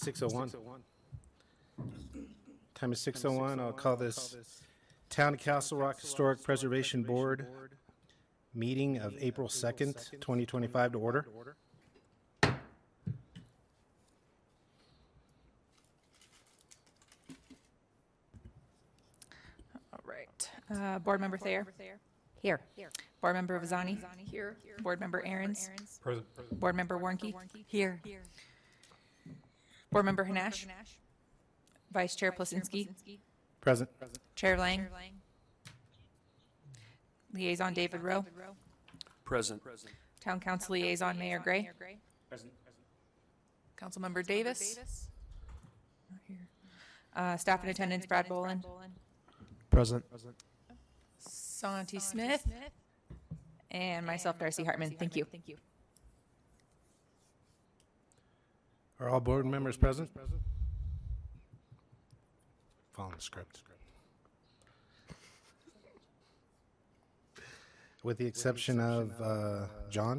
6:01. Time is 6:01. I'll call this Town of Castle Rock Historic Preservation Board meeting of April 2nd, 2025 to order. All right. Board Member Thayer? Here. Board Member Vazani? Here. Board Member Ahrens? Present. Board Member Warnke? Here. Board Member Hanash? Vice Chair Plasinski? Present. Chair Lang? Liaison David Rowe? Present. Town Council Liaison Mayor Gray? Present. Councilmember Davis? Not here. Staff in attendance Brad Boland? Present. Santi Smith? And myself, Darcy Hartman. Thank you. Are all board members present? Following the script. With the exception of John?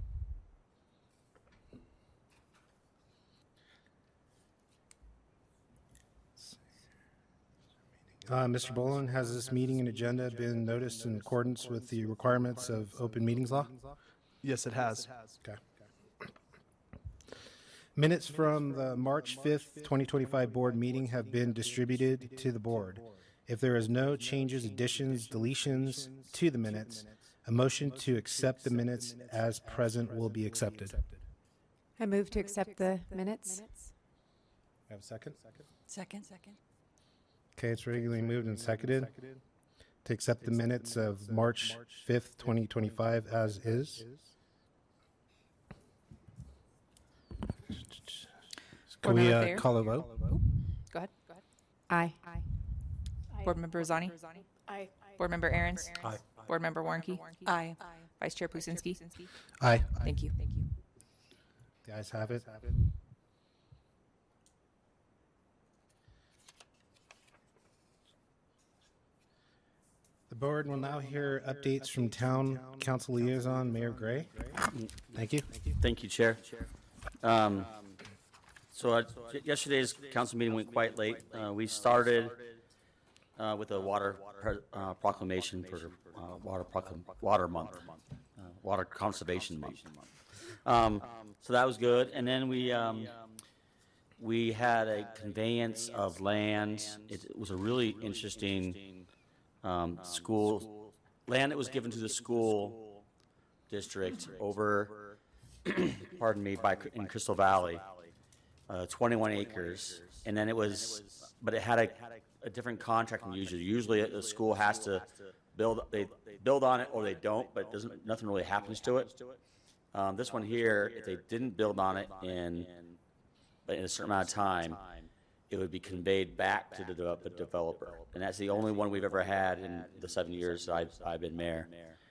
Mr. Boland, has this meeting and agenda been noticed in accordance with the requirements of open meetings law? Yes, it has. Okay. Minutes from the March 5th, 2025 board meeting have been distributed to the board. If there is no changes, additions, deletions to the minutes, a motion to accept the minutes as present will be accepted. I move to accept the minutes. Have a second? Second. Okay, it's regularly moved and seconded to accept the minutes of March 5th, 2025 as is. Can Board we Member Thayer? call a vote? Go ahead. Aye. Board Member Vazani? Aye. Board Member Ahrens? Aye. Board Member Warnke? Aye. Vice Chair Plasinski? Aye. Thank you. The ayes have it. The board will now hear updates from Town Council Liaison Mayor Gray. Thank you. Thank you, Chair. Yesterday's council meeting went quite late. We started with a water proclamation for water month, water conservation month. So that was good, and then we had a conveyance of land. It was a really interesting school land that was given to the school district over, pardon me, in Crystal Valley, 21 acres, and then but it had a different contract than usually. Usually, the school has to they build on it or they don't, but nothing really happens to it. This one here, if they didn't build on it in a certain amount of time, it would be conveyed back to the developer, and that's the only one we've ever had in the 7 years that I've been mayor.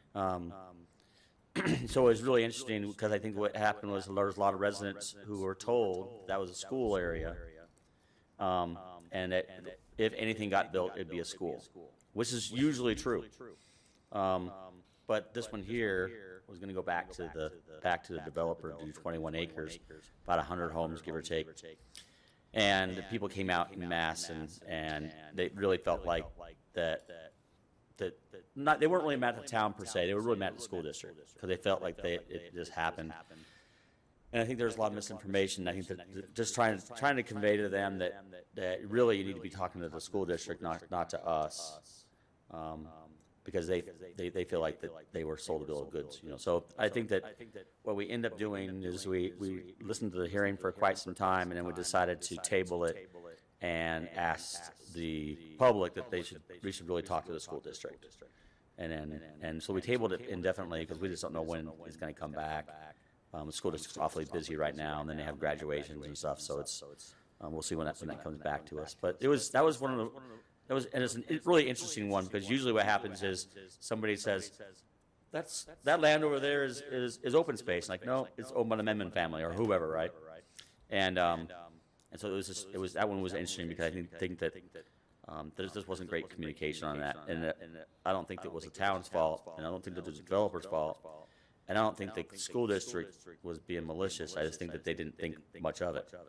So it was really interesting because I think what happened was there was a lot of residents who were told that was a school area, and that if anything got built, it'd be a school, which is usually true. But this one here was going to go back to the developer to do 21 acres, about 100 homes, give or take. And the people came out in mass, and they really felt like they weren't really mad at the town per se. They were really mad at the school district because they felt like it just happened. And I think there's a lot of misinformation. I think that just trying to convey to them that really you need to be talking to the school district, not to us, because they feel like that they were sold a bill of goods. So I think that what we end up doing is we listened to the hearing for quite some time, and then we decided to table it and asked the public that we should really talk to the school district. And so we tabled it indefinitely because we just don't know when it's going to come back. The school district's awfully busy right now, and then they have graduations and stuff. So we'll see when that comes back to us. But it's a really interesting one because usually what happens is somebody says that land over there is open space. Like, no, it's owned by the Memon family or whoever, right? And so that one was interesting because I think that there just wasn't great communication on that, and I don't think it was the town's fault, and I don't think that it was the developer's fault, and I don't think the school district was being malicious. I just think that they didn't think much of it,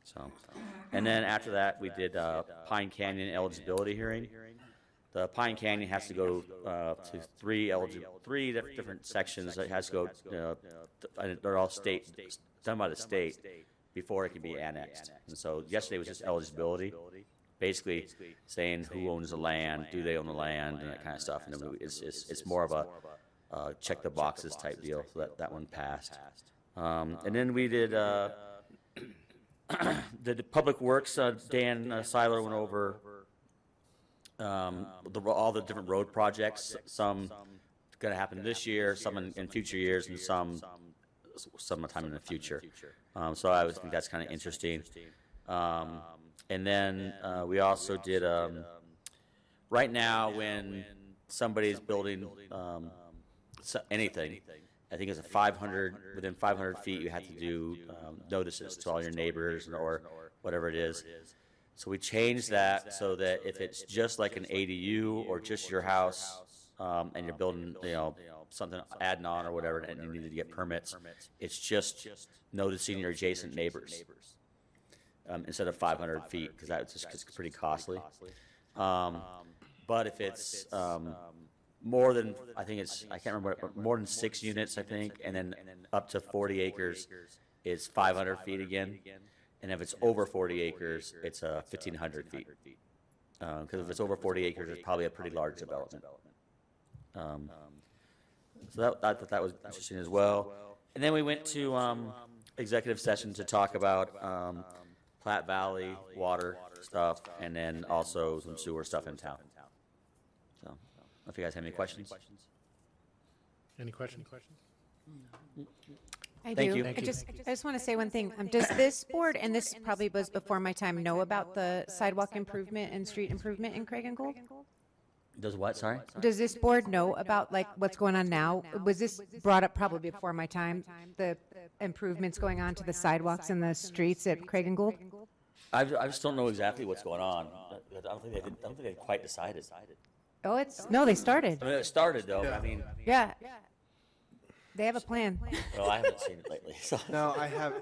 So, and then after that, we did Pine Canyon eligibility hearing. The Pine Canyon has to go to three different sections. It has to go, and they're all done by the state before it can be annexed. And so yesterday was just eligibility, basically saying who owns the land, do they own the land, and that kind of stuff. And it's more of a check the boxes type deal. So that one passed. And then we did the public works. Dan Seiler went over all the different road projects. Some going to happen this year, some in future years, and sometime in the future. So I would think that's kind of interesting. And then we also did right now when somebody's building anything, I think it's within 500 feet you have to do notices to all your neighbors or whatever it is. So we changed that so that if it's just like an ADU or just your house and you're building, something adding on or whatever, and you need to get permits, it's just noticing your adjacent neighbors instead of 500 feet, because that's just pretty costly. But if it's more than, I can't remember, more than 6 units, I think, and then up to 40 acres is 500 feet again. And if it's over 40 acres, it's 1,500 feet. Because if it's over 40 acres, it's probably a pretty large development. So I thought that was interesting as well. And then we went to executive session to talk about Platte Valley water stuff, and then also some sewer stuff in town. So, I don't know if you guys have any questions. Any questions? I Thank do. you. I just want to say one thing. Does this board, and this probably was before my time, know about the sidewalk improvement and street improvement in Craig and Gould? Does what, sorry? Does this board know about what's going on now? Was this brought up probably before my time, the improvements going on to the sidewalks and the streets at Craig and Gould? I just don't know exactly what's going on. I don't think they quite decided. Oh, no, they started. I mean, it started though. I mean, Yeah. They have a plan. well, I haven't seen it lately. So. No, I have,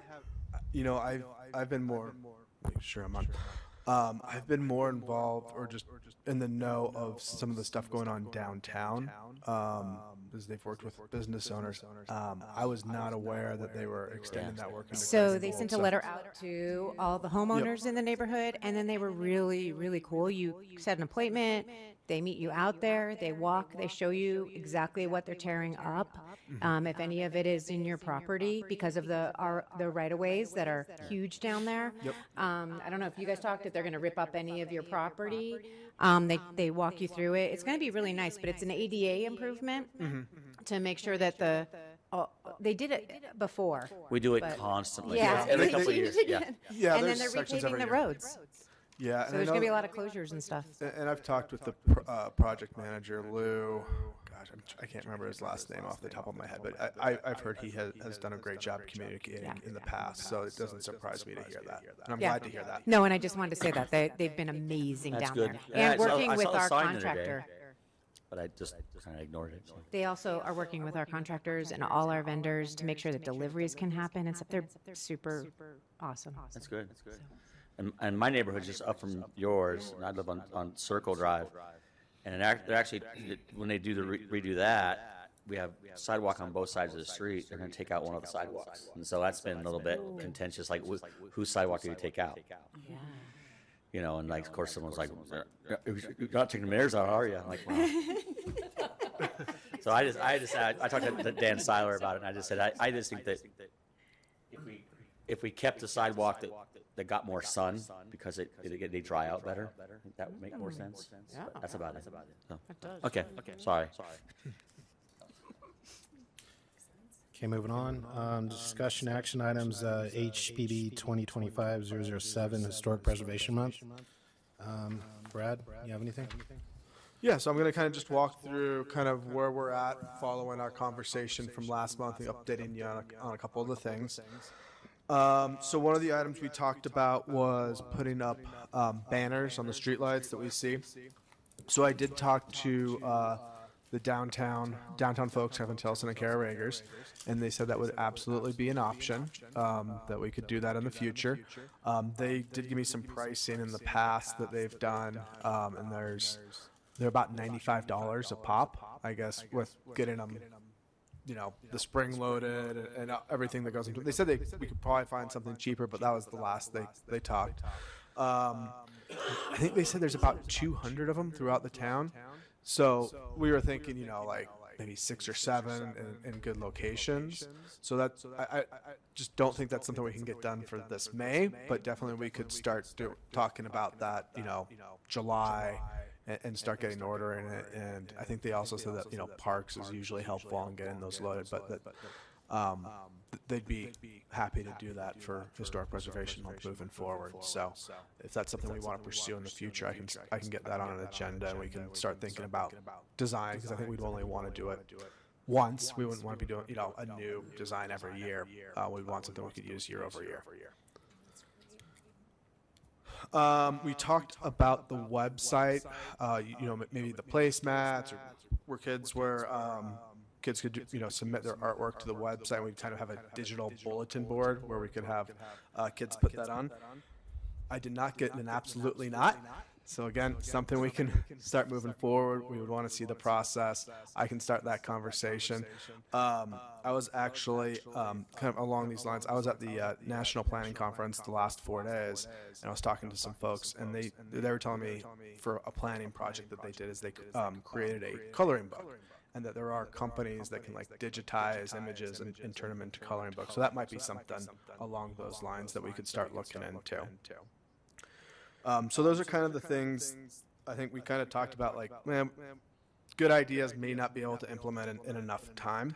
I've been more, make sure I'm on. I've been more involved or just in the know of some of the stuff going on downtown, as they've worked with business owners. I was not aware that they were extending that work. into So Craig they and sent a Gould. letter out to all the homeowners in the neighborhood, and then they were really, really cool. You set an appointment. They meet you out there. They walk. They show you exactly what they're tearing up. If any of it is in your property, because of the right-of-ways that are huge down there. Yep. I don't know if you guys talked, if they're going to rip up any of your property. They walk you through it. It's going to be really nice, but it's an ADA improvement to make sure that they did it before. We do it But- constantly. Yeah. Every couple of years. Yeah. Yeah, And then there's they're sections repaving every the year. roads. Yeah, So there's going to be a lot of closures and stuff. And I've talked with the project manager, Lou. Gosh, I can't remember his last name off the top of my head, but I've heard he has done a great job communicating Yeah. in the past, so it doesn't surprise me to hear that. And I'm Yeah. glad to hear that. No, and I just wanted to say that. They've been amazing That's down good. there. Yeah, And I saw- working I with saw the our sign the other day. contractor. But I just kind of ignored it. So. They also are working with our contractors and all our vendors to make sure that deliveries can happen and stuff. They're super awesome. That's good. That's good. And my neighborhood's just up from yours, and I live on Circle Drive. And they're actually, when they do redo that, we have sidewalk on both sides of the street. They're going to take out one of the sidewalks. And so that's been a little bit contentious, like whose sidewalk do you take out? Yeah. You know, and like, of course, someone's like, "You're not taking the mirrors out, are you?" I'm like, well. So I talked to Dan Seiler about it, and I just said, I just think that if we kept the sidewalk that got more sun because they dry out better, I think that would make more sense. Yeah. But that's about it. So, okay. Sorry. Okay, moving on. Discussion action items, HPB 2025-007, Historic Preservation Month. Brad, you have anything? Yeah, so I'm going to kind of just walk through kind of where we're at following our conversation from last month and updating you on a couple of the things. So one of the items we talked about was putting up banners on the streetlights that we see. So I did talk to the downtown folks, Kevin Tilson and Kara Ragers, and they said that would absolutely be an option, that we could do that in the future. They did give me some pricing in the past that they've done, and they're about $95 a pop, I guess, with getting them, you know, the spring loaded and everything that goes into it. They said we could probably find something cheaper, but that was the last they talked. I think they said there's about 200 of them throughout the town. So we were thinking, you know, like maybe 6 or 7 in good locations. So that's, I just don't think that's something we can get done for this May, but definitely we could start talking about that, you know, July, and start getting ordering it. And I think they also said that, you know, Parks is usually helpful in getting those loaded, but that they'd be happy to do that for Historic Preservation Month moving forward. So if that's something we want to pursue in the future, I can get that on an agenda, and we can start thinking about design, because I think we'd only want to do it once. We wouldn't want to be doing, you know, a new design every year. We'd want something we could use year over year. We talked about the website, you know, maybe the placemats, or where kids could, you know, submit their artwork to the website. We kind of have a digital bulletin board where we could have kids put that on. I did not get an absolutely not. So again, something we can start moving forward. We would want to see the process. I can start that conversation. I was actually kind of along these lines. I was at the National Planning Conference the last 4 days, and I was talking to some folks, and they were telling me for a planning project that they did is they created a coloring book, and that there are companies that can like digitize images and turn them into coloring books. So that might be something along those lines that we could start looking into. So those are kind of the things I think we kind of talked about, like, man, good ideas may not be able to implement in enough time.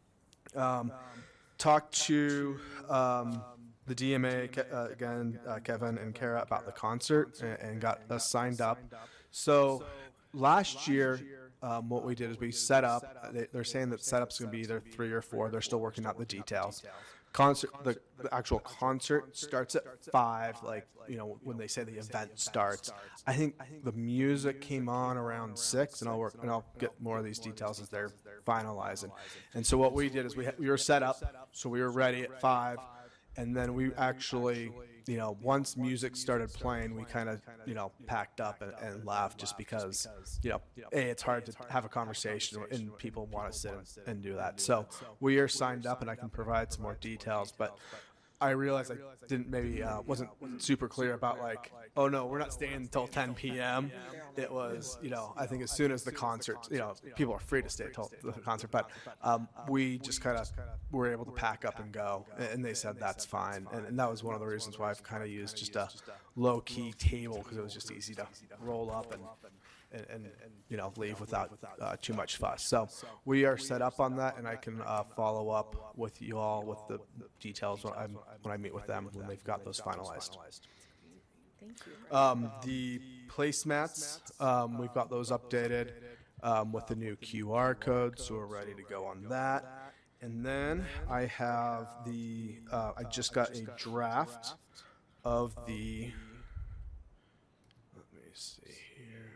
Talked to the DMA, again, Kevin and Kara, about the concert, and got us signed up. So last year, what we did is we set up, they're saying that setup's going to be either 3 or 4. They're still working out the details. The actual concert starts at 5, like, you know, when they say the event starts. I think the music came on around 6, and I'll get more of these details as they're finalizing. And so what we did is we were set up, so we were ready at 5, and then we actually, you know, once music started playing, we kind of, you know, packed up and left, just because, you know, it's hard to have a conversation and people want to sit and do that. So we are signed up, and I can provide some more details, but I realized I didn't wasn't super clear about, like, oh no, we're not staying until 10 p.m. It was, you know, I think as soon as the concert, you know, people are free to stay till the concert, but we just kind of were able to pack up and go, and they said that's fine. And that was one of the reasons why I've kind of used just a low-key table, because it was just easy to roll up and you know, leave without too much fuss. So we are set up on that, and I can follow up with you all with the details when I meet with them, when they've got those finalized. The placemats, we've got those updated with the new QR code, so we're ready to go on that. And then I have I just got a draft of the, let me see here,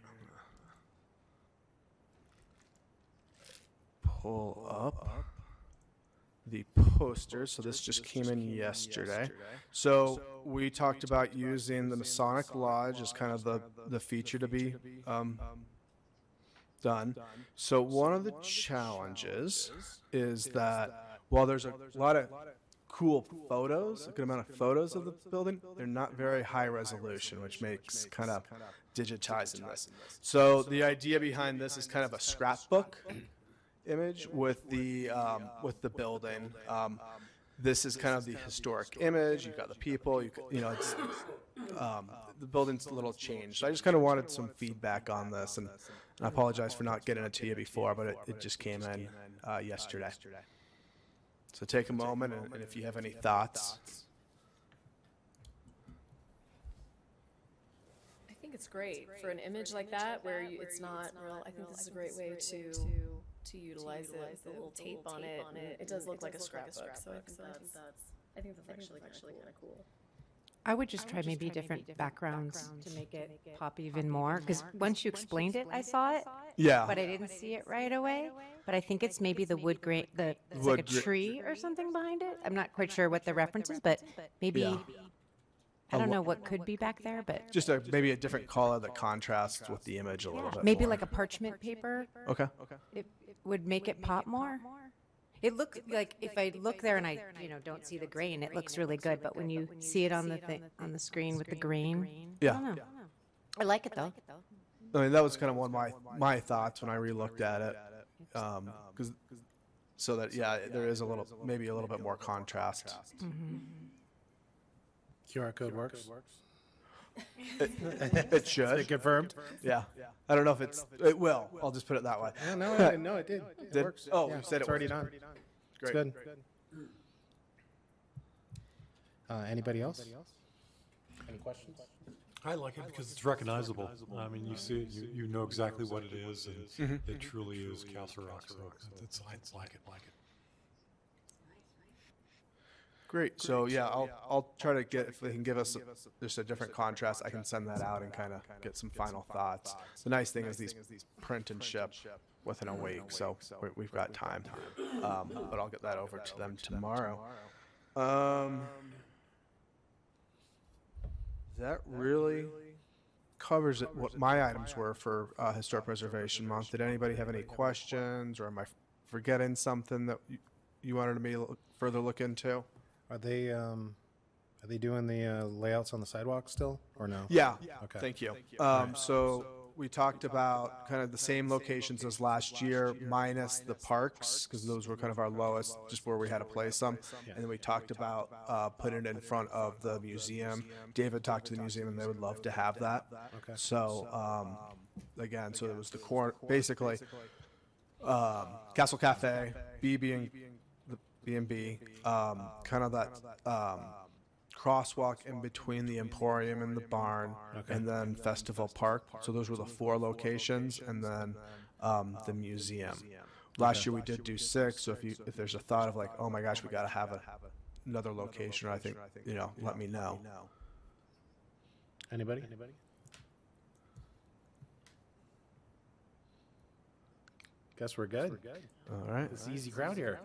I'm gonna pull up the posters. So this just came in yesterday. So we talked about using the Masonic Lodge as kind of the feature to be done. So one of the challenges is that while there's a lot of cool photos, a good amount of photos of the building, they're not very high resolution, which makes kind of digitizing this. So the idea behind this is kind of a scrapbook image with the building. This is kind of the historic image. You've got the people. You know, it's the building's a little changed. So I just kind of wanted some feedback on this, and I apologize for not getting it to you before, but it just came in yesterday. So take a moment, and if you have any thoughts. I think it's great for an image like that where it's not real. I think this is a great way to utilize it with a little tape on it, and it does look like a scrapbook. So I think that's actually kind of cool. I would just try maybe different backgrounds to make it pop even more. Because once you explained it, I saw it, Yeah. but I didn't see it right away. But I think it's maybe the wood grain, it's like Wood a gra- tree or something behind it. I'm not quite sure what the reference is, but maybe, Yeah. I don't know what could be back there, but Just maybe a different color that contrasts with the image a little bit. maybe more. like a parchment paper. Okay. It would make it pop more. It looks like if I look there and I, don't see the grain, it looks really good. But when you see it on the on the screen with the grain, I Yeah. don't know. I like it though. I mean, that was kind of one of my thoughts when I relooked at it, because so that there is maybe a little bit more contrast. QR code works. It should. Confirmed. Yeah. I don't know if it will. I'll just put it that way. Yeah, no, it did. It Did? works. Oh, yeah, you said it it's already works. done. Great. It's good. Anybody else? Any questions? I like it because it's recognizable. I mean, you see it, you know exactly what it is, and it truly is Castle Rock. So I like it. Great. So yeah, I'll try to get, if they can give us just a different contrast, I can send that out and kind of get some final thoughts. The nice thing is these print and ship within a week, so we've got time. But I'll get that over to them tomorrow. That really covers it, what my items were for Historic Preservation Month. Did anybody have any questions, or am I forgetting something that you wanted me to further look into? Are they doing the layouts on the sidewalk still, or no? Yeah. Okay. Thank you. So we talked about kind of the same locations as last year, minus the parks, because those were kind of our lowest, just where we had to place them. And then we talked about putting it in front of the museum. David talked to the museum, and they would love to have that. Okay. So again, so it was the core, basically Castle Cafe, B&B, kind of that crosswalk in between the Emporium and the barn, and then Festival Park. So those were the 4 locations, and then the museum. Last year we did do 6. So if there's a thought of like, oh my gosh, we got to have another location, I think let me know. Anybody? Guess we're good. All right. It's an easy crowd here.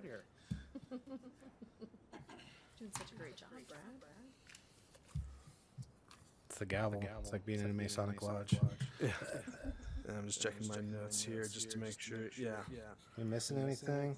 Doing such a great job, Brad. It's the gavel. It's like being in a Masonic lodge. And I'm just checking my notes here just to make sure. Yeah. We missing anything?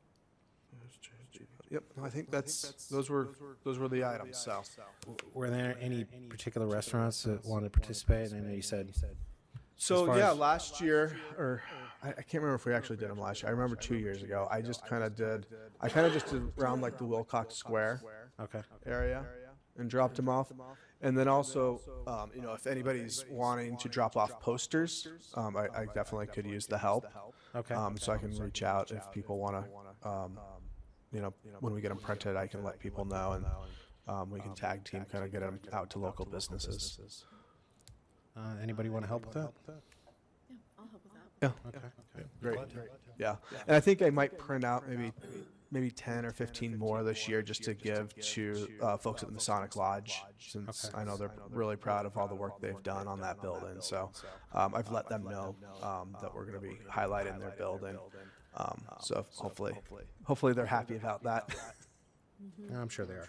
Yep. No, I think those were the items. So. Were there any particular restaurants that wanted to participate? I know you said. So far yeah, as- last year, or I can't remember if we actually did them last year. I remember 2 years ago. I kind of did around like the Wilcox Square Okay. area and dropped them off. And then also, if anybody's wanting to drop off posters, I definitely could use the help. Okay. So I can reach out if people want to, when we get them printed, I can let people know, and we can tag team, kind of get them out to local businesses. Anybody want to help with that? Yeah, I'll help with that. Yeah. Okay. Great. Yeah. And I think I might print out maybe 10 or 15 more this year just to give to folks at the Masonic Lodge, since I know they're really proud of all the work they've done on that building. So I've let them know that we're going to be highlighting their building. So hopefully they're happy about that. I'm sure they are.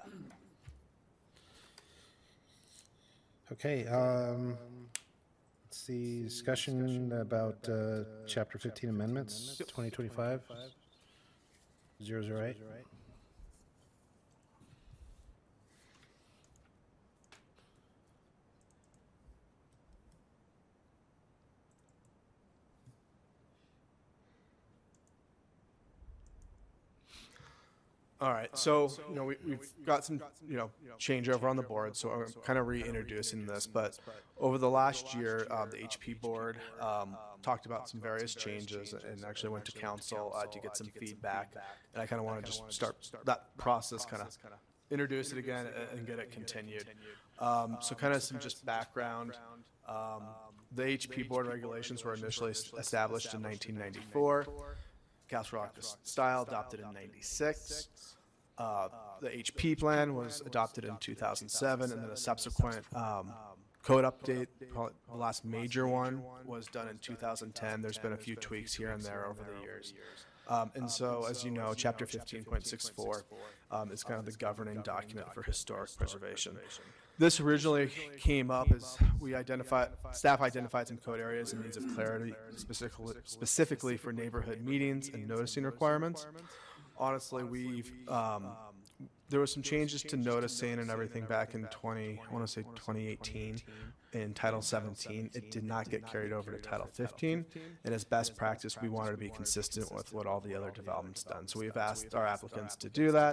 Okay. Let's see. Discussion about Chapter 15 amendments, 2025. 008. All right, so we've got some changeover on the board, so I'm kind of reintroducing this. But over the last year, the HP board talked about some various changes and actually went to council to get some feedback. And I kind of want to just start that process, kind of introduce it again and get it continued. So kind of some just background. The HP board regulations were initially established in 1994. Castle Rock style adopted in 96. The HP plan was adopted in 2007, and then a subsequent code update, probably the last major one, was done in 2010. There's been a few tweaks here and there over the years. And so, as you know, Chapter 15.64 is kind of the governing document for historic preservation. This originally came up as staff identified some code areas and needs of clarity, specifically for neighborhood meetings and noticing requirements. Honestly, there were some changes to noticing and everything back in 2018 in Title 17. It did not get carried over to Title 15, and as best practice, we wanted to be consistent with what all the other developments done. So we've asked our applicants to do that,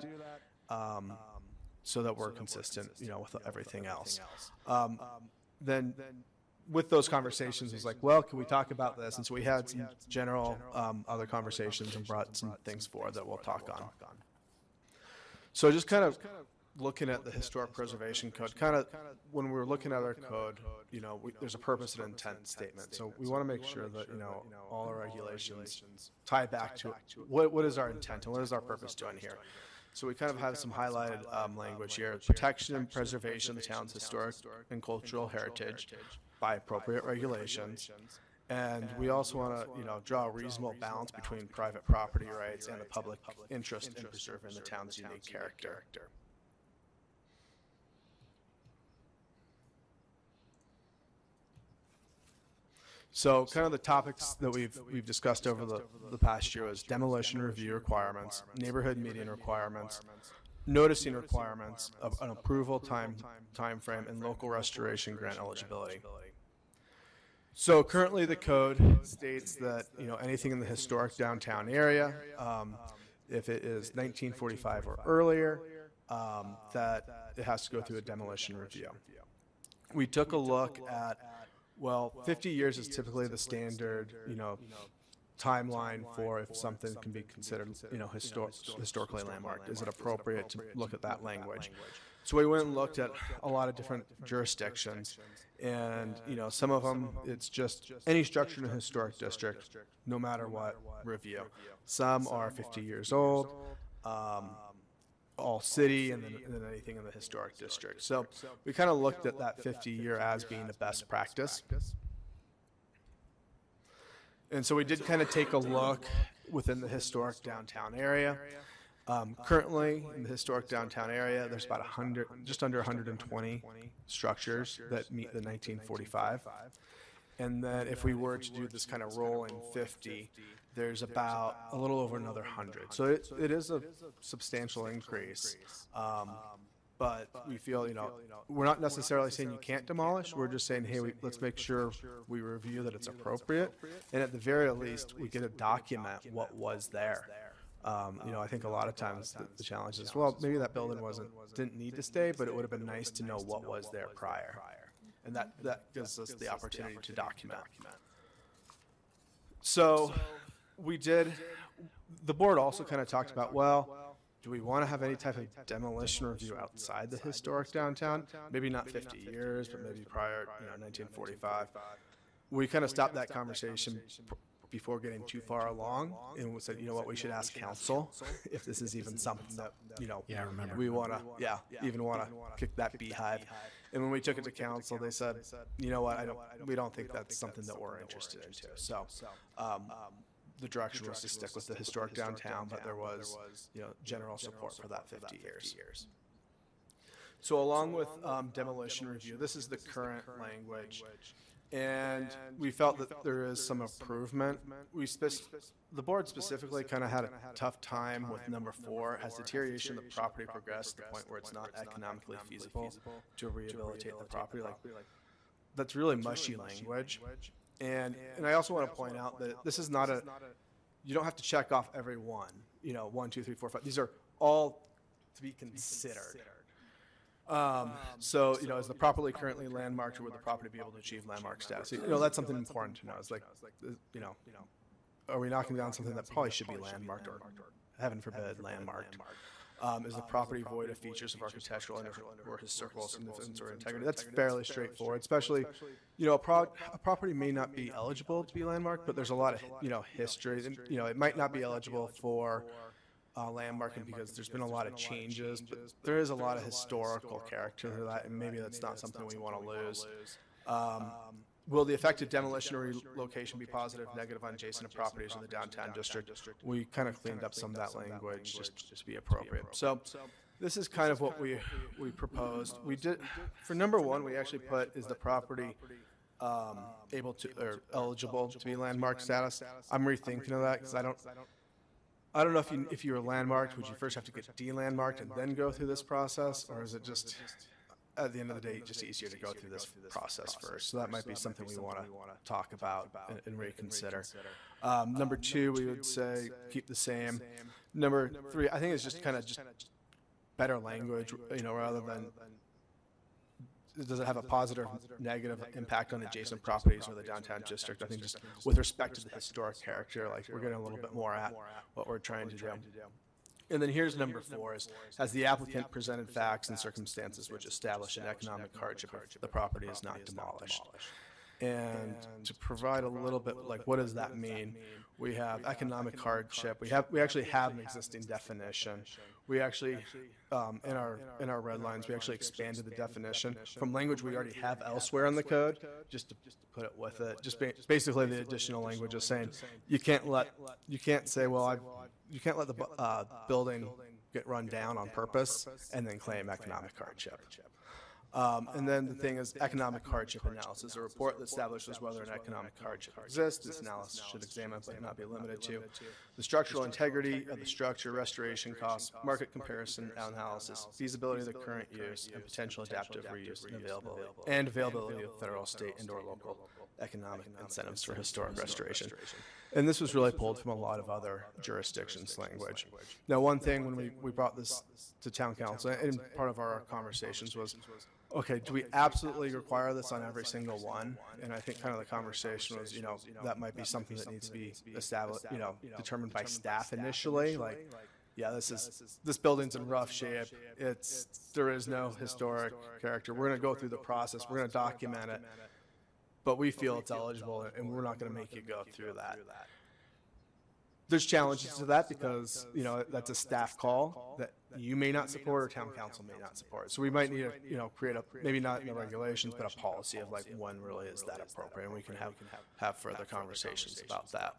so that we're consistent, with everything else. Then with those conversations, it was like, well, can we talk about this? And so we had some general other conversations and brought some things forward that we'll talk on. So just kind of looking at the historic preservation code, when we're looking at our code, there's a purpose and intent statement. So we want to make sure that, all our regulations tie back to what is our intent and what is our purpose doing here. So we kind of have some highlighted language here: protection and preservation of the town's historic and cultural heritage by appropriate regulations. And we also want to, draw a reasonable balance between private property rights and the public interest in preserving the town's unique character. So kind of the topics that we've discussed over the past year was demolition review requirements, neighborhood meeting requirements, noticing requirements, an approval time frame, and local restoration grant eligibility. So currently the code states that, anything in the historic downtown area, if it is 1945 or earlier, that it has to go through a demolition review. We took a look at, 50 years is typically the standard, timeline for if something can be considered, historically landmarked. Is it appropriate to look at that language? So we went and looked at a lot of different jurisdictions, and some of them it's just any structure in a historic district, no matter what, review. Some are 50 years old, all city, and then anything in the historic district. So we kind of looked at that 50-year as being the best practice. And so we did kind of take a look within the historic downtown area. Currently, in the historic downtown area, there's about just under 120 structures that meet the 1945. And then if we were to do this kind of rolling 50, there's about a little over another 100. So it is a substantial increase. But we feel, we're not necessarily saying you can't demolish. We're just saying, hey, let's make sure we review that it's appropriate. And at the very least, we get to document what was there. I think a lot of times the challenge is, maybe that building didn't need to stay, but it would have been nice to know what was there prior. And that gives us the opportunity to document. So the board also kind of talked about, do we want to have any type of demolition review outside the historic downtown? Maybe not 50 years, but maybe prior, 1945. We kind of stopped that conversation before getting too far along, and we said, we should ask council if this is even something that, we want to, even want to kick that beehive. And when we took it to council, they said, we don't think that's something that we're interested in too. So, the direction was to stick with the historic downtown, but there was, general support for that 50 years. So along with demolition review, this is the current language. And we felt that there is some improvement. The board specifically kind of had a tough time with number 4 as deterioration of the property progressed to the point where it's not economically feasible to rehabilitate the property. That's really mushy language. And I also want to point out that this is not you don't have to check off every one, 1, 2, 3, 4, 5. These are all to be considered. So, is the property currently landmarked, or would the property be able to achieve landmark status? That's something important to know. It's like, are we knocking down something that probably should be landmarked, or heaven forbid, landmarked? Is the property void of features of architectural or historical significance or integrity? That's fairly straightforward, especially, a property may not be eligible to be landmarked, but there's a lot of, history. And, it might not be eligible for landmarking because there's been a lot of changes, but there is a lot of historical character to that, and maybe that's not something we want to lose. Will the effective demolition or relocation be positive, negative on adjacent properties in the downtown district? We kind of cleaned up some of that language just to be appropriate. So this is kind of what we proposed. We did, for number one, we actually put, is the property able to, or eligible to be landmark status? I'm rethinking of that because I don't know if you were landmarked, would you first have to get de-landmarked and then go through this process, or is it just at the end of the day just easier to go through this process first? So that might be something we want to talk about and reconsider. Number two, we would say keep the same. Number three, I think it's just kind of just better language, rather than does it have a positive, negative impact on adjacent properties or the downtown district? I think just with respect to the historic character, like we're getting a little bit more at what we're trying to do. And then here's number four, is has the applicant presented facts and circumstances which establish an economic hardship if the property is not demolished? And to provide a little bit, like, what does that mean? We have economic hardship. We actually have an existing definition. We actually, in our red lines, we actually expanded the definition from language we already have elsewhere in the code, just to put it with it. Just basically the additional language is saying you can't say, well, you can't let the building get run down on purpose and then claim economic hardship. And then the thing is economic hardship analysis, a report that establishes whether an economic hardship exists. This analysis should examine, but not be limited to, the structural integrity of the structure, restoration costs, market comparison analysis, feasibility of the current use, and potential adaptive reuse and availability of federal, state, and/or local economic incentives for historic restoration. And this was really pulled from a lot of other jurisdictions' language. Now, one thing when we brought this to town council, and part of our conversations was, okay, do we absolutely require this on every single one? And I think kind of the conversation was, that might be something that needs to be established, determined by staff initially. Like, yeah, this building's in rough shape. There is no historic character. We're going to go through the process. We're going to document it. But we feel it's eligible, and we're not going to make you go through that. There's challenges to that because, that's a staff call that you may not support or town council may not support. So we might need to, create maybe not in the regulations, but a policy of like when really is that appropriate, and we can have further conversations about that.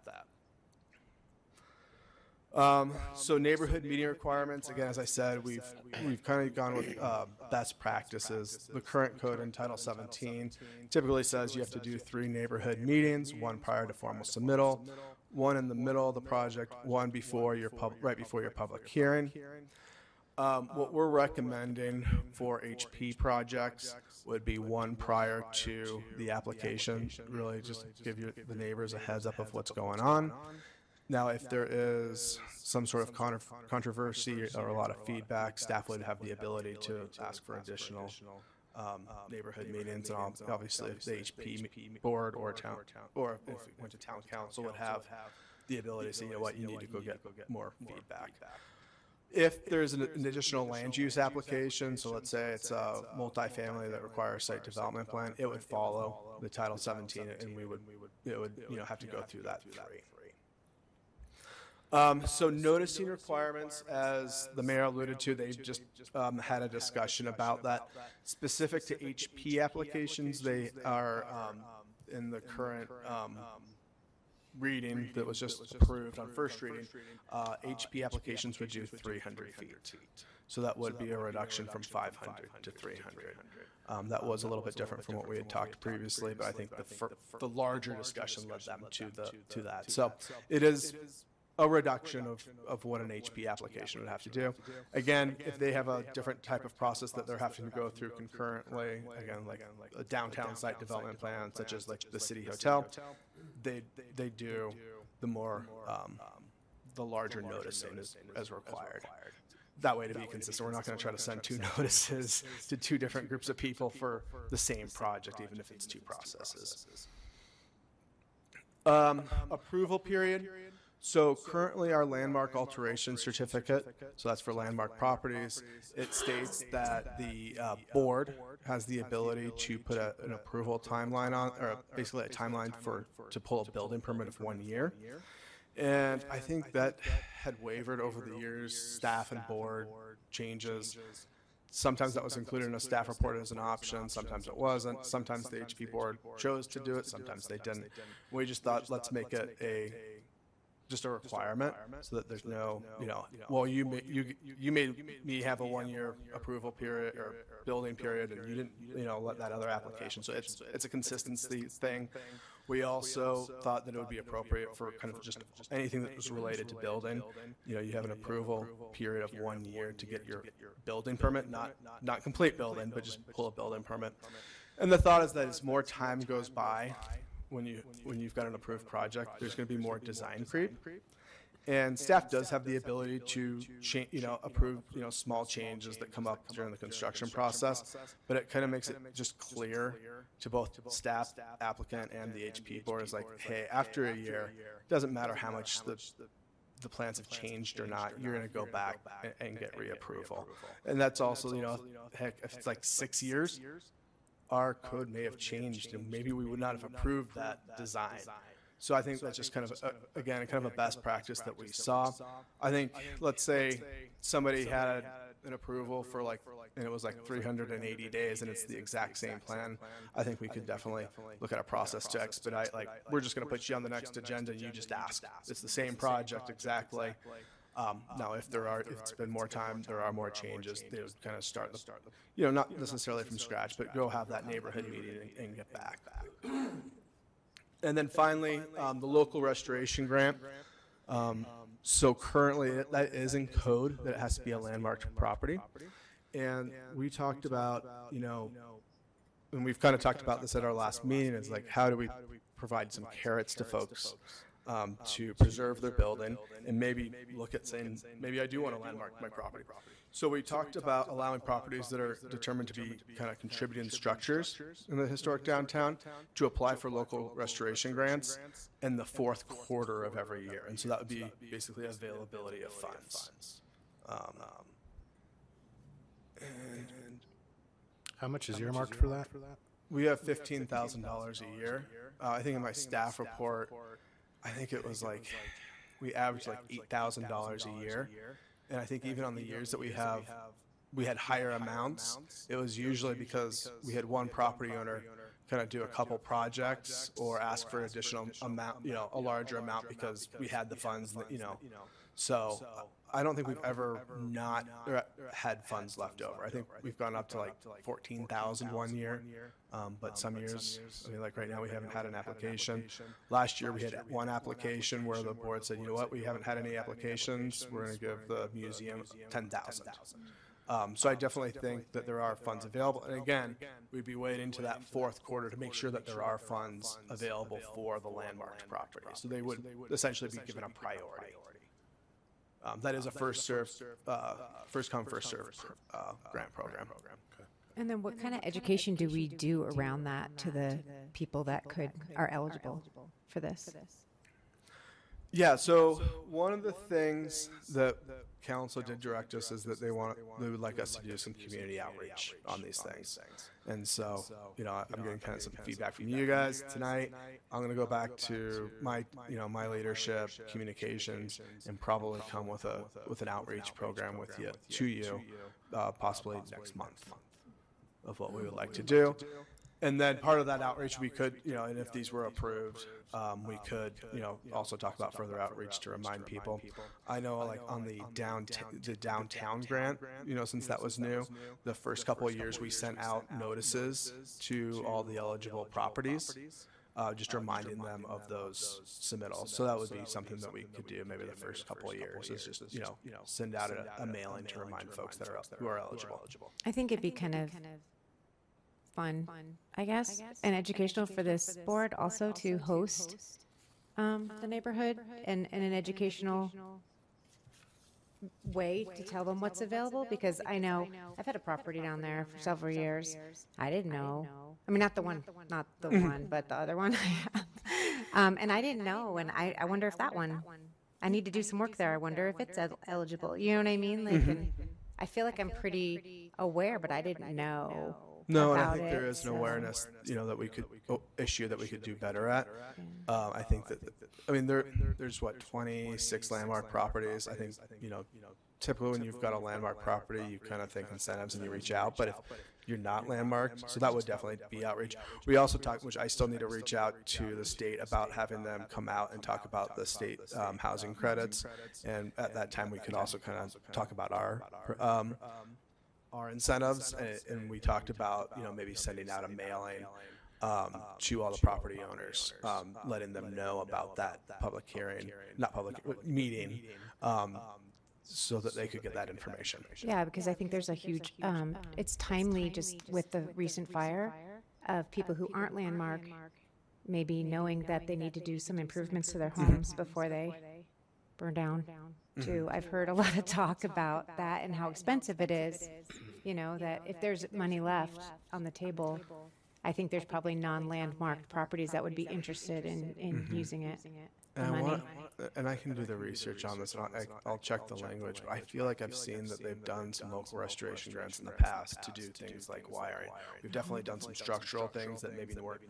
So neighborhood meeting requirements, again, as I said, we've kind of gone with best practices. The current code in Title 17 typically says you have to do 3 neighborhood meetings, 1 prior to formal submittal, 1 in the middle of the project, 1 right before your public hearing. What we're recommending for HP projects would be 1 prior to the application, really just give the neighbors a heads up of what's going on. Now, if there is some sort of controversy or a lot of feedback, staff would have the ability to ask for additional neighborhood meetings, and obviously if the HP board or if it went to town council would have the ability to say, you need to go get more feedback. If there's an additional land use application, so let's say it's a multifamily that requires site development plan, it would follow the Title 17, and it would have to go through that 3. So noticing requirements, as the mayor alluded to, they just had a discussion about that. Specific to HP applications, they are in the current reading that was just approved on first reading, HP applications would do 300 feet. So that would be a reduction from 500 to 300. That was a little bit different from what we had talked previously, but I think the larger discussion led them to that. So it is a reduction of what an HP application would have to do. Again, if they have a different type of process that they're having to go through concurrently, again, like a downtown site development plan, such as like the city hotel, they do the larger noticing as required. That way, to be consistent, we're not going to try to send 2 notices to 2 different groups of people for the same project, even if it's 2 processes. Approval period. So currently our landmark alteration certificate, so that's for landmark properties, it states that the board has the ability to put an approval timeline on, or basically a timeline to pull a building permit of 1 year. And I think that had wavered over the years, staff and board changes. Sometimes that was included in a staff report as an option, sometimes it wasn't. Sometimes the HP board chose to do it, sometimes they didn't. We just thought, let's make it just a requirement so that there's no, well, you made me have a 1-year approval period or building period, and you didn't, let that other application. So it's a consistency thing. We also thought that it would be appropriate for kind of just anything that was related to building. You have an approval period of 1 year to get your building permit, not complete building, but just pull a building permit. And the thought is that as more time goes by, when you've got an approved project, there's going to be more design creep. And staff does have the ability to approve, small changes that come up during the construction process, but it kind of makes it just clear to both staff, applicant, and the HP board is like, hey, after a year, it doesn't matter how much the plans have changed or not, you're going to go back and get reapproval. And that's also, heck, if it's like 6 years, our code may have changed and maybe we would not have approved that design. So I think that's just kind of, again, kind of a best practice that we saw. I think, let's say somebody had an approval for and it was 380 days and it's the exact same plan. I think we could definitely look at a process to expedite, we're just going to put you on the next agenda and you just ask. It's the same project exactly. Now, if it's been more time, there are more changes, they would kind of start not necessarily from scratch, but go have that neighborhood meeting and get back. And then finally, the local restoration grant. So currently, that is in code that it has to be a landmarked property. And we talked about, and we've kind of talked about this at our last meeting, is how do we provide some carrots to folks to preserve their building and maybe look at saying, maybe I do want to landmark my property. So we talked about allowing properties that are determined to be kind of contributing structures in the historic downtown to apply for local restoration grants in the fourth quarter of every year. And so that would be basically availability of funds. And How much is earmarked for that? we have $15,000 a year. I think in my staff report, I think it was we averaged $8,000 a year. And I think even on the years that we had higher amounts. It was usually because we had one property owner kind of do a couple projects or ask for additional amount, a larger amount because we had the funds, So I don't think we've ever not had funds left over. I think we've gone up to 14,000 1 year, but some years, right now we haven't had an application. Last year we had one application where the board said, we haven't had any applications. We're going to give the museum 10,000. So I definitely think that there are funds available. And again, we'd be waiting to that fourth quarter to make sure that there are funds available for the landmarked property. So they would essentially be given a priority. That is a first come, first served grant program. And then what kind of education do we do around that to the people that are eligible for this? Yeah, so one of the things that council did direct us is that they would like us to do some community outreach on these things. And so, I'm getting kind of some feedback from you guys tonight. I'm going to go back to my leadership, communications, and probably come with an outreach program to you, possibly next month, of what we would like to do. And then part of that outreach, we could, and if these were approved, we could, also talk about further outreach to remind people. I know, on the downtown grant, since that was new, the first couple of years we sent out notices to all the eligible properties, just reminding them of those submittals. So that would be something that we could do maybe the first couple of years, is just, send out a mailing to remind folks who are eligible. I think it'd be kind of fun, I guess, and educational for this board also to host the neighborhood and an educational way to tell them what's available, because I know I've had a property down there for several years. I didn't know. I mean, not the one, but the other one I have. And I didn't know, and I wonder if that one, I need to do some work there. I wonder if it's eligible. You know what I mean? And I feel like I'm pretty aware, but I didn't know No, and I about think it, there is an so- awareness, that we could issue that we could do better at. I think that, I mean, there's what, 26 landmark properties. I think, typically when you've got a landmark property, you kind of think incentives and you reach out. But if you're not landmarked, so that would definitely be outreach. We also talked, which I still need to reach out to the state about having them come out and talk about the state housing credits. And at that time, we could also kind of talk about our incentives, and we talked about maybe sending out a mailing to all the property owners, letting them know about that public hearing, not public meeting, so that they could get that information. Yeah, because I think there's a huge, it's timely just with the recent fire of people who aren't landmark, maybe knowing that they need to do some improvements to their homes before they burn down too. I've heard a lot of talk about that and how expensive it is, that if there's money left on the table, I think there's probably non-landmarked properties that would be interested in using it. And I can do the research on this, and I'll check the language, but I feel like I've seen that they've done some local restoration grants in the past to do things like wiring. We've definitely done some structural things that maybe weren't,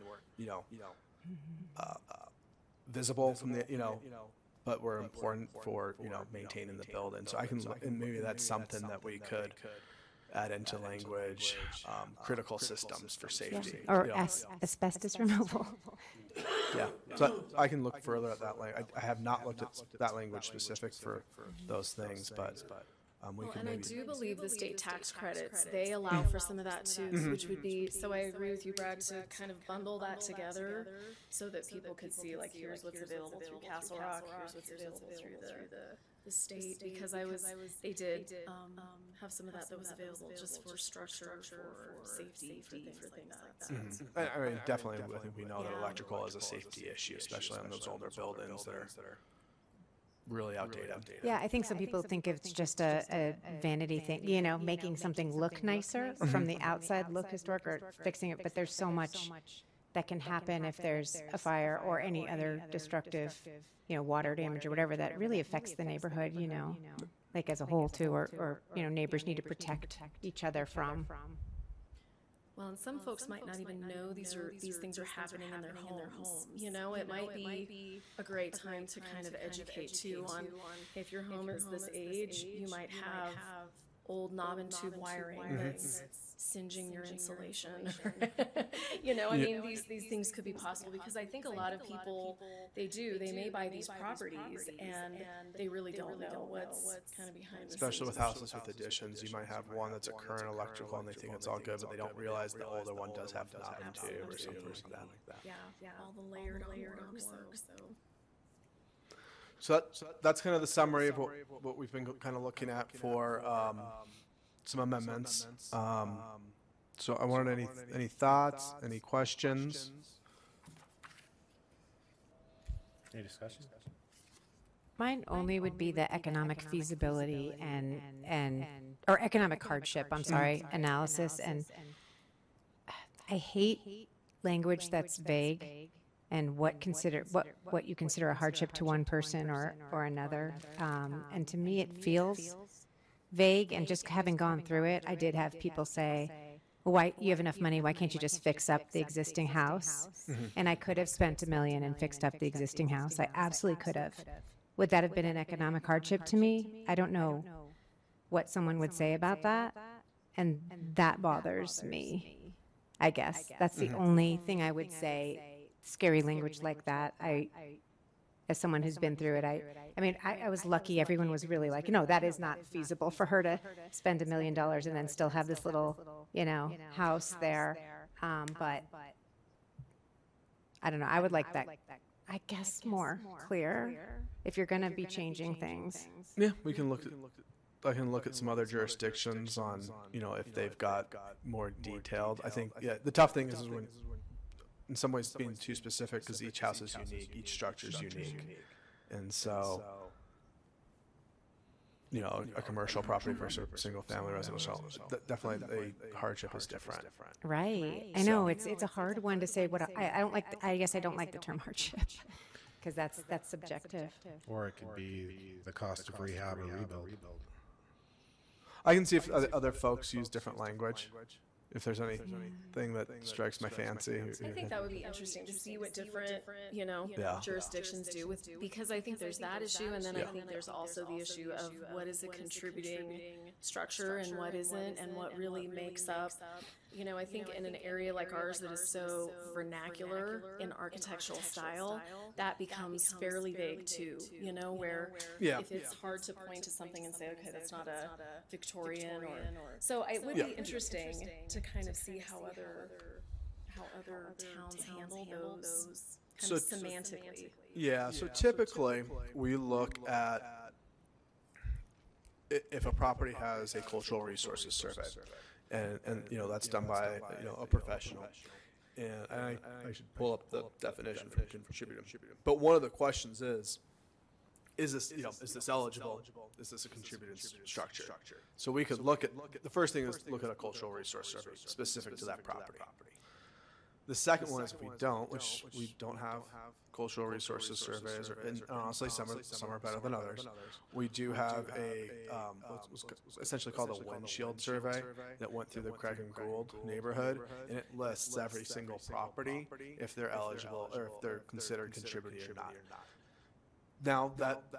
visible from the, but were important for, maintaining the building. So and maybe that's something that we could add into language, critical systems for safety. Or asbestos removal. Yeah, so I can look further at that. I have not looked at that language specific for those things, but we Well, can and I maybe. do believe the state tax credits, they allow for some of that too, which would be, so I agree with you, Brad, to kind of bundle that together so that people could see, like, here's what's available through Castle Rock, here's what's available through the state, because they did have some of that was available just for structure, for safety, for things like that. I mean, definitely, I think we know that electrical is a safety issue, especially on those older buildings that are really outdated. Yeah, I think some people think it's just a vanity thing, making something look nicer from the outside, look historic, or fixing it, but there's so much that can happen if there's a fire or any other destructive, water damage or whatever that really affects the neighborhood, like as a whole too, or neighbors need to protect each other from. Well, and some folks might not even know these things are happening in their homes. It might be a great time to kind of educate too on if your home is this age, you might have old knob and tube wiring that's singeing your insulation. I mean, these things could be possible because I think a lot of people, they may buy these properties and they really don't know what's kind of behind the Especially scenes. with houses with additions, you might have one that's a current electrical and they think it's all good, but they don't realize the older one does have knob and tube or something like that. Yeah, all the layered work. So that's kind of the summary of what we've been kind of looking at for some amendments. So I wanted any thoughts, any questions? Any discussion? Mine only would be the economic feasibility or economic hardship, analysis. And I hate language that's vague and what you consider a hardship to one person or another. And to me, it feels vague. And just having gone through it, I did have people say, well, why you have enough money, why can't you just fix up the existing house? And I could have spent $1 million and fixed up the existing house. I absolutely could have. Would that have been an economic hardship to me? I don't know what someone would say about that. And that bothers me, I guess. That's the only thing I would say. Scary language like that. As someone who's been through it, I was lucky. Everyone was really like, no, that is not feasible for her to spend $1 million and then still have this little, house there. But I don't know. I would like that, I guess, more clear if you're going to be changing things. Yeah, we can look at. I can look at some other jurisdictions on, if they've got more detailed. I think, the tough thing is when, in some ways, being too specific because each house is unique, each structure is unique, and so, a commercial property versus a single-family residential, definitely the hardship is different. Right. I know it's a hard one to say. What I don't like. I guess I don't like the term hardship because that's subjective. Or it could be the cost of rehab or rebuild. I can see if other folks use different language. if there's anything that strikes my fancy. I think that would be interesting to see what different, Yeah. jurisdictions do because I think there's that issue, and then I think there's also the issue of what is a contributing structure and what isn't, and what really makes up. I think in an area like ours that is so vernacular in architectural style, that becomes fairly vague too, where if it's hard to point to something and say, okay, that's not a Victorian or. So it would be interesting to kind of see how other towns handle those kind of semantically. Yeah, so typically we look at if a property has a cultural resources survey, and that's done by a professional. And I should pull up the definition for contributing. But one of the questions is this is this eligible? Is this a contributed structure? So we could look at the first thing is look at a cultural resource survey specific to that property. The second one is if we don't, which we don't have cultural resources surveys, and honestly some are better than others. We do have a what's essentially called a windshield survey that went through the Craig and Gould neighborhood, and it lists every single property if they're eligible or if they're considered contributing or not. Now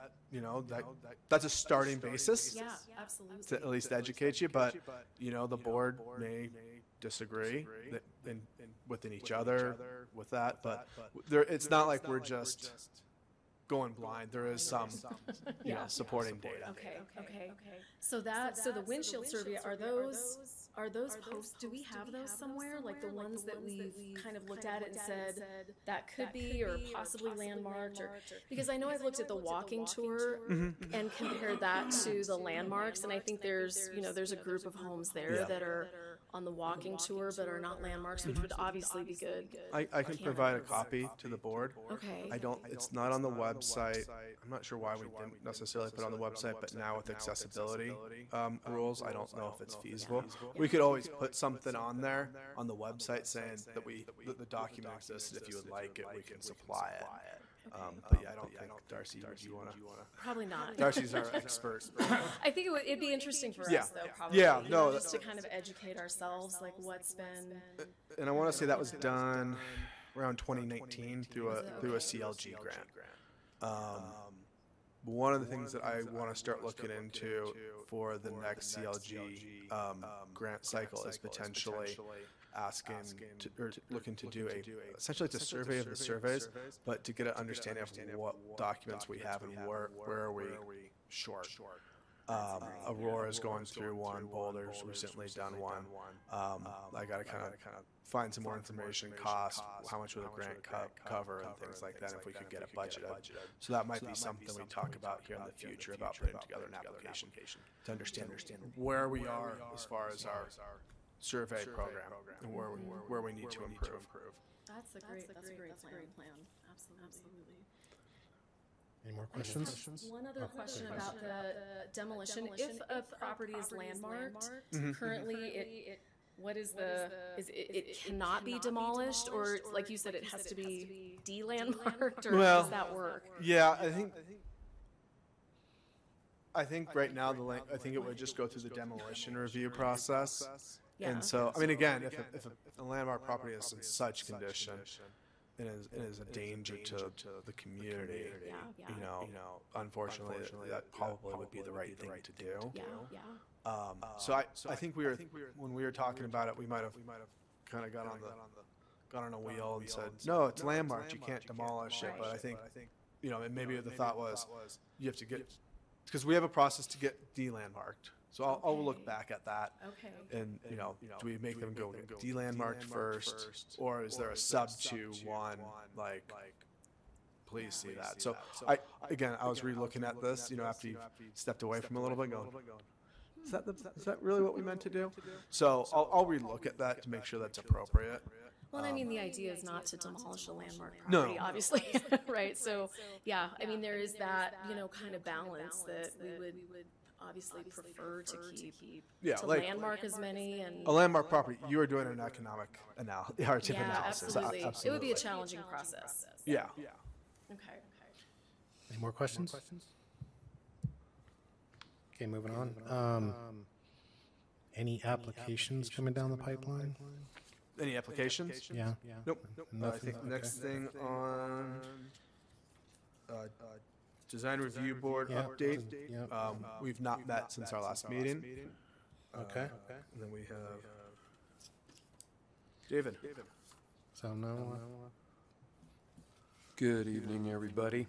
that's a starting basis. Yeah, absolutely. To at least educate you, but the board may disagree within each other with that, but it's not like we're just going blind. There is some supporting data. Okay. So the windshield survey, are those posts, do we have those somewhere? Like the ones that we've kind of looked at it and said that could be or possibly landmarked, or because I know I've looked at the walking tour and compared that to the landmarks, and I think there's a group of homes there that are on the walking tour but are not landmarks, which would obviously be good. I can provide a copy to the board. Okay. It's not on the website. I'm not sure why we didn't necessarily put it on the website, but now with accessibility rules, I don't know if it's feasible. We could always put something on there on the website saying that the document exists. If you would like it, we can supply it. But yeah, I don't think, Darcy, would you want to? Probably not. Darcy's our expert. I think it'd be interesting for us, though, probably. Yeah, no. Just to kind of educate ourselves, like what's been. And I want to say that was done around 2019 through a CLG grant. One of the things that I want to start looking into for the next CLG grant cycle is potentially looking to do essentially it's a survey of the surveys, but to get an understanding of what documents we have and where are we short. Aurora's going through one. Boulder's recently done one. I got to kind of find some more information, cost, how much will the grant cover, and things like that, if we could get it budgeted. So that might be something we talk about here in the future about putting together an application to understand where we are as far as our survey program and where we need to improve. That's a great plan. Absolutely. Any more questions? One other question about the demolition. If a property is landmarked, currently it cannot be demolished, or like you said, it has to be de-landmarked, or how does that work? Yeah, I think right now I think it would just go through the demolition review process. Yeah. And so, I mean, again, if a landmark property is in such condition, it is a danger to the community. Unfortunately, that probably would be the right thing to do. So I think when we were talking about it, we might have kind of got on a wheel and said, no, it's landmarked, you can't demolish it. But I think, and maybe the thought was you have to because we have a process to get de-landmarked. So I'll look back at that. Okay. And, do we make them go de-landmarked first, or is there a sub to one, like, please see that. So I was re-looking at this, after you stepped away from a little bit, going, is that really what we meant to do? So I'll re-look at that to make sure that's appropriate. Well, I mean, the idea is not to demolish a landmark property, obviously, right? So, yeah, I mean, there is that, kind of balance that we would obviously prefer to keep to landmark as many. And a landmark property, you are doing an economic analysis. Absolutely. It would be a challenging process. Yeah. Okay. Any more questions? Okay, moving on. Any applications coming down the pipeline? Any applications? Yeah. Nope. I Nothing? think Okay. next thing on design review board Yeah, update. yeah. We've not met since our last meeting. Okay. And then we have David. So no. Good evening, everybody.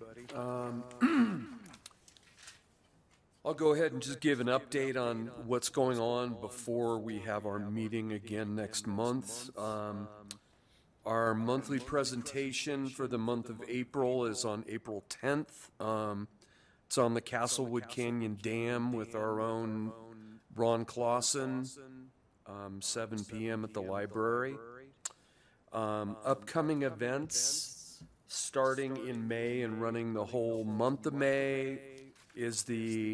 I'll go ahead and just give an update on what's going on before we have our meeting again next month. Our monthly presentation for the month of April is on April 10th. It's on the Castlewood Canyon Dam with our own Ron Clausen, 7 p.m. at the library. Upcoming events starting in May and running the whole month of May is the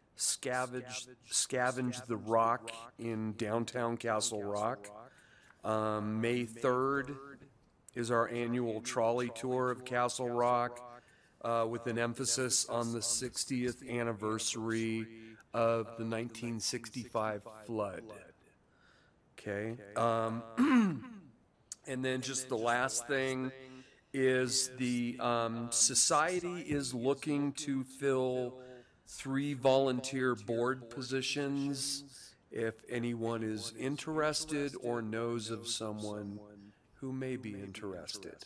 Scavenge the Rock in downtown Castle Rock. May 3rd is our annual trolley tour of Castle Rock with an emphasis on the 60th anniversary of the 1965 flood. Okay. And then just the last thing is the society is looking to fill 3 volunteer board positions. If anyone is interested or knows of someone who may be interested.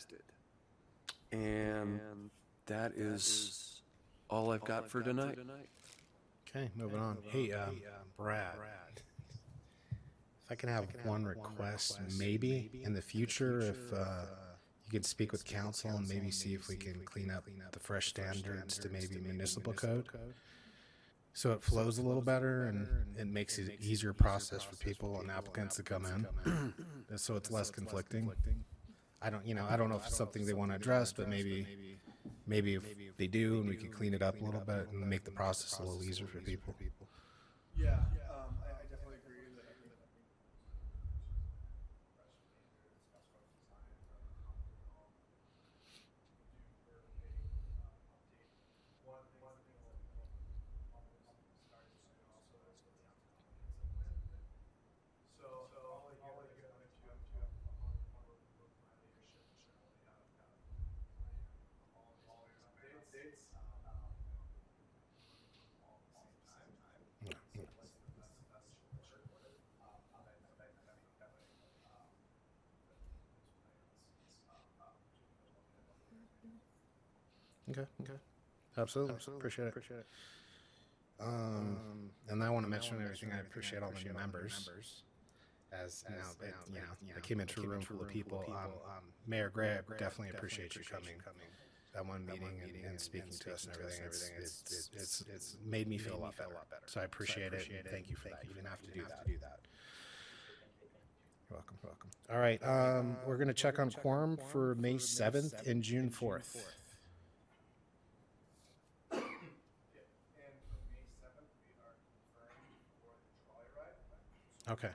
And that is all I've got for tonight. Okay, moving on. Hey, Brad. If I can have one request, maybe in the future, if you could speak with council and maybe see if we can clean up the fresh standards to maybe municipal code, so it flows a little better and it makes it easier process for people and applicants to come in, so it's less conflicting. I don't know if it's something they want to address, but maybe if they do, and we could clean it up a little bit and make the process a little easier for people. Yeah, I definitely agree that. Okay. Absolutely. Appreciate it. And I want to mention everything. I appreciate all the new members. As I came into a room full of people. Mayor Greg, definitely appreciate you coming at one meeting and speaking to us and everything. It's made me feel a lot better. So I appreciate it. And thank you for that. You didn't have to do that. You're welcome. All right. We're going to check on quorum for May 7th and June 4th. Okay.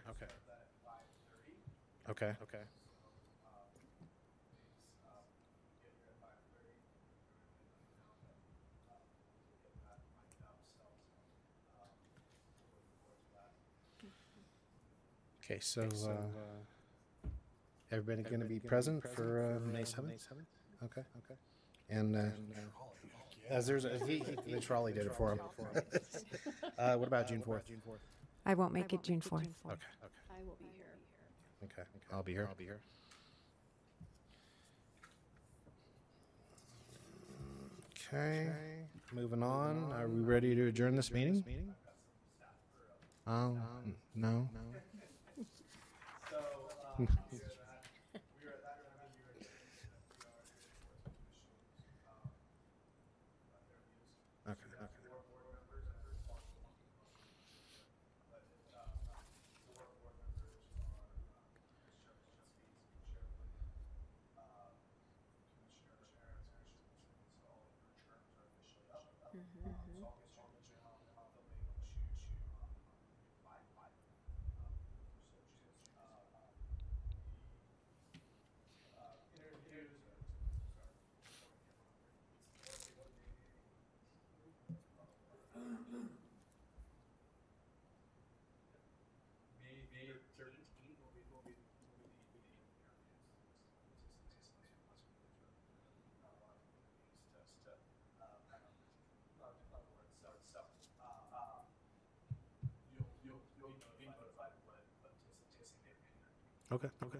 Okay, so everybody going to be present for May 7th? Okay. And as there's the trolley did it for him. What about June 4th? I won't make it June 4th. Okay. I will be here. Okay. I'll be here. Okay. Moving on. Are we ready to adjourn this meeting? No. Okay. Okay. Okay.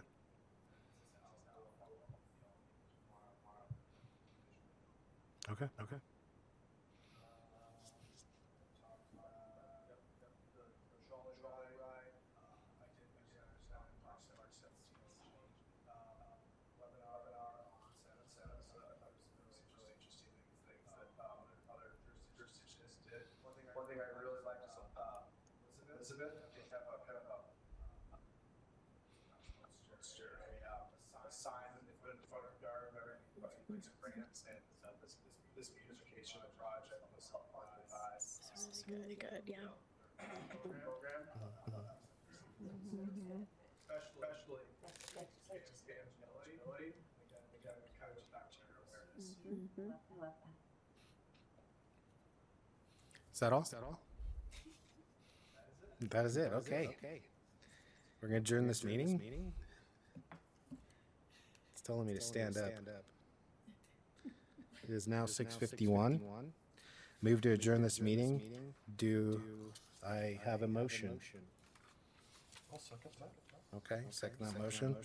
Okay. Okay. One thing I really liked is Elizabeth. They have a kind of a sign that they put in front of the yard where everybody some grants and this beautification of the project was funded by It's really good, yeah. program. Especially sustainability. Again, kind of back to your awareness. Is that all? That is it. Okay. We're going to adjourn this meeting. It's telling me to stand up. It is now 6:51. Move to adjourn this meeting. Do I have a motion? I'll second that. Okay, second that motion.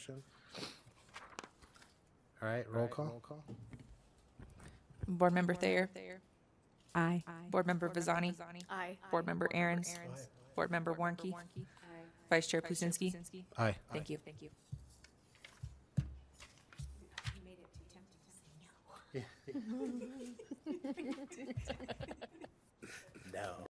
All right, roll call. Board Member Thayer. Aye. Board Member Vazani. Aye. Board Member Aaron's. Board Member Warnke. Vice Chair Pusinski. Aye. Thank you. No.